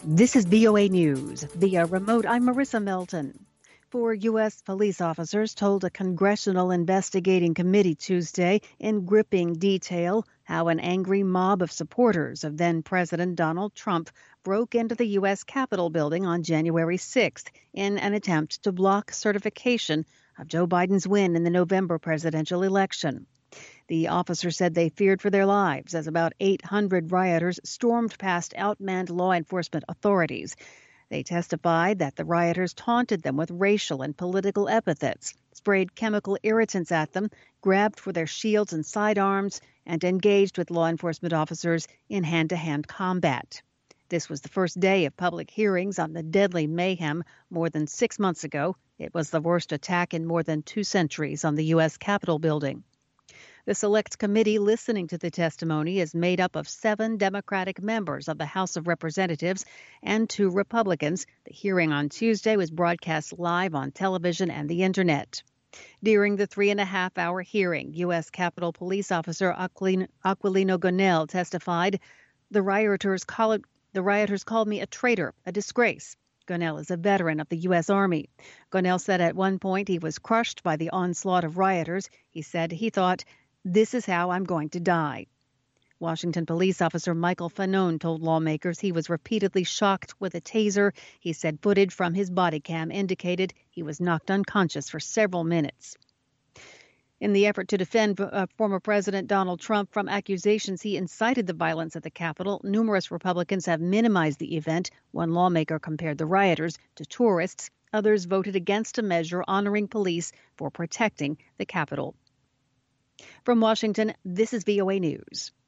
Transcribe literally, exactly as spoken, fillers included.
This is V O A News. Via remote, I'm Marissa Melton. Four U S police officers told a congressional investigating committee Tuesday in gripping detail how an angry mob of supporters of then-President Donald Trump broke into the U S Capitol building on January sixth in an attempt to block certification of Joe Biden's win in the November presidential election. The officer said they feared for their lives as about eight hundred rioters stormed past outmanned law enforcement authorities. They testified that the rioters taunted them with racial and political epithets, sprayed chemical irritants at them, grabbed for their shields and sidearms, and engaged with law enforcement officers in hand-to-hand combat. This was the first day of public hearings on the deadly mayhem more than six months ago. It was the worst attack in more than two centuries on the U S Capitol building. The Select Committee listening to the testimony is made up of seven Democratic members of the House of Representatives and two Republicans. The hearing on Tuesday was broadcast live on television and the Internet. During the three and a half hour hearing, U S Capitol Police Officer Aquilino, Aquilino Gonell testified, the rioters, call it, the rioters called me a traitor, a disgrace. Gonell is a veteran of the U S. Army. Gonell said at one point he was crushed by the onslaught of rioters. He said he thought, "This is how I'm going to die." Washington police officer Michael Fanone told lawmakers he was repeatedly shocked with a taser. He said footage from his body cam indicated he was knocked unconscious for several minutes. In the effort to defend uh, former President Donald Trump from accusations he incited the violence at the Capitol, numerous Republicans have minimized the event. One lawmaker compared the rioters to tourists. Others voted against a measure honoring police for protecting the Capitol. From Washington, this is V O A News.